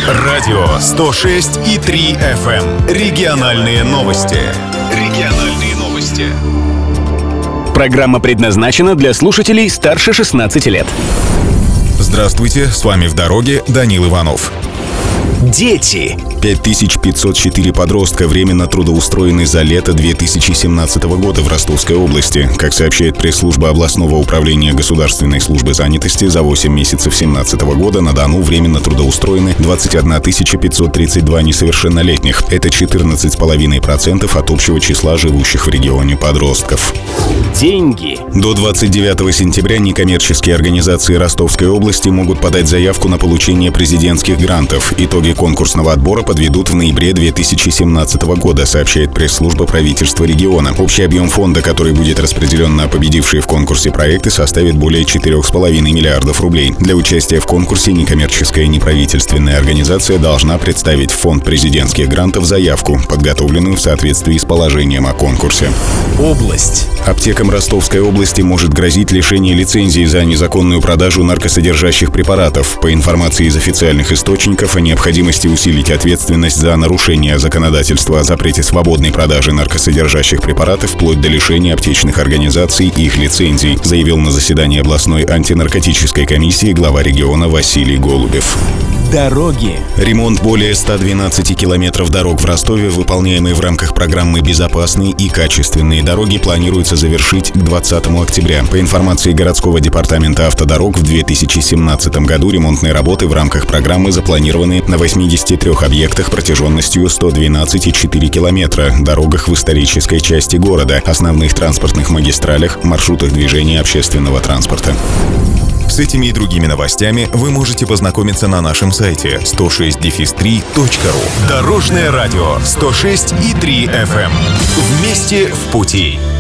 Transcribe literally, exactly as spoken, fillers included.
Радио сто шесть и три эф эм. Региональные новости. Региональные новости. Программа предназначена для слушателей старше шестнадцати лет. Здравствуйте, с вами «В дороге» Данил Иванов. Дети. пять тысяч пятьсот четыре подростка временно трудоустроены за лето две тысячи семнадцатого года в Ростовской области. Как сообщает пресс-служба областного управления государственной службы занятости, за восемь месяцев две тысячи семнадцатого года на Дону временно трудоустроены двадцать одна тысяча пятьсот тридцать два несовершеннолетних. Это четырнадцать целых пять десятых процента от общего числа живущих в регионе подростков. Деньги. До двадцать девятого сентября некоммерческие организации Ростовской области могут подать заявку на получение президентских грантов. Итоги конкурсного отбора подведут в ноябре две тысячи семнадцатого года, сообщает пресс-служба правительства региона. Общий объем фонда, который будет распределен на победившие в конкурсе проекты, составит более четыре с половиной миллиардов рублей. Для участия в конкурсе некоммерческая неправительственная организация должна представить в фонд президентских грантов заявку, подготовленную в соответствии с положением о конкурсе. Область. Аптекам Ростовской области может грозить лишение лицензии за незаконную продажу наркосодержащих препаратов. По информации из официальных источников, о необходимости усилить ответственность за нарушение законодательства о запрете свободной продажи наркосодержащих препаратов вплоть до лишения аптечных организаций их лицензий, заявил на заседании областной антинаркотической комиссии глава региона Василий Голубев. Дороги. Ремонт более ста двенадцати километров дорог в Ростове, выполняемый в рамках программы «Безопасные и качественные дороги», планируется завершить к двадцатому октября. По информации городского департамента автодорог, в две тысячи семнадцатом году ремонтные работы в рамках программы запланированы на восьмидесяти трёх объектах протяженностью сто двенадцать целых четыре десятых километра, дорогах в исторической части города, основных транспортных магистралях, маршрутах движения общественного транспорта. С этими и другими новостями вы можете познакомиться на нашем сайте сто шесть три точка ру. Дорожное радио сто шесть и три эф эм. Вместе в пути.